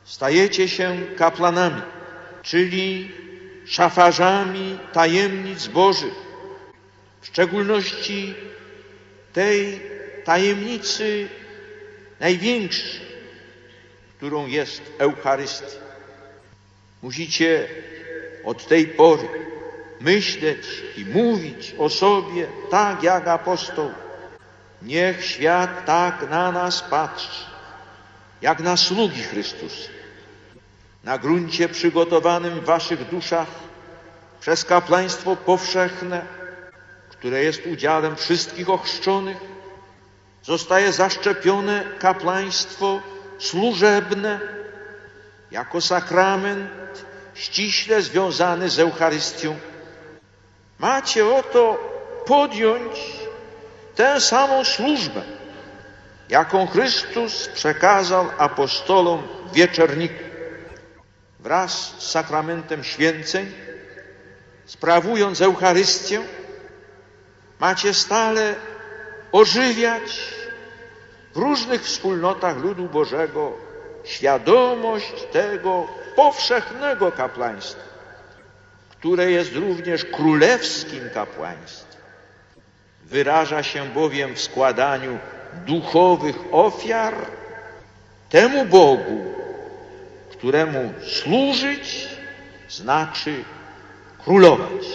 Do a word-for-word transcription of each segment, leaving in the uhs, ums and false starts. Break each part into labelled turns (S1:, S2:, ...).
S1: Stajecie się kaplanami, czyli szafarzami tajemnic Bożych, w szczególności tej tajemnicy największej, którą jest Eucharystia. Musicie od tej pory myśleć i mówić o sobie tak jak apostoł. Niech świat tak na nas patrzy, jak na sługi Chrystusa. Na gruncie przygotowanym w waszych duszach przez kapłaństwo powszechne, które jest udziałem wszystkich ochrzczonych, zostaje zaszczepione kapłaństwo służebne jako sakrament ściśle związany z Eucharystią. Macie oto podjąć tę samą służbę, jaką Chrystus przekazał apostolom w wieczorniku. Wraz z sakramentem święceń, sprawując Eucharystię, macie stale ożywiać w różnych wspólnotach ludu Bożego świadomość tego powszechnego kapłaństwa, które jest również królewskim kapłaństwem. Wyraża się bowiem w składaniu duchowych ofiar temu Bogu, któremu służyć znaczy królować.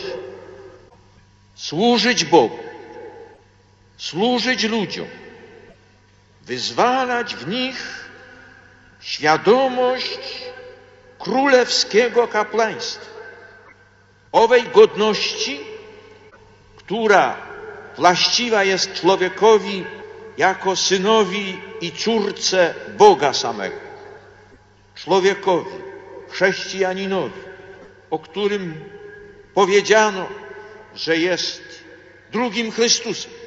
S1: Służyć Bogu, służyć ludziom, wyzwalać w nich świadomość królewskiego kapłaństwa, owej godności, która właściwa jest człowiekowi jako synowi i córce Boga samego. Człowiekowi, chrześcijaninowi, o którym powiedziano, że jest drugim Chrystusem.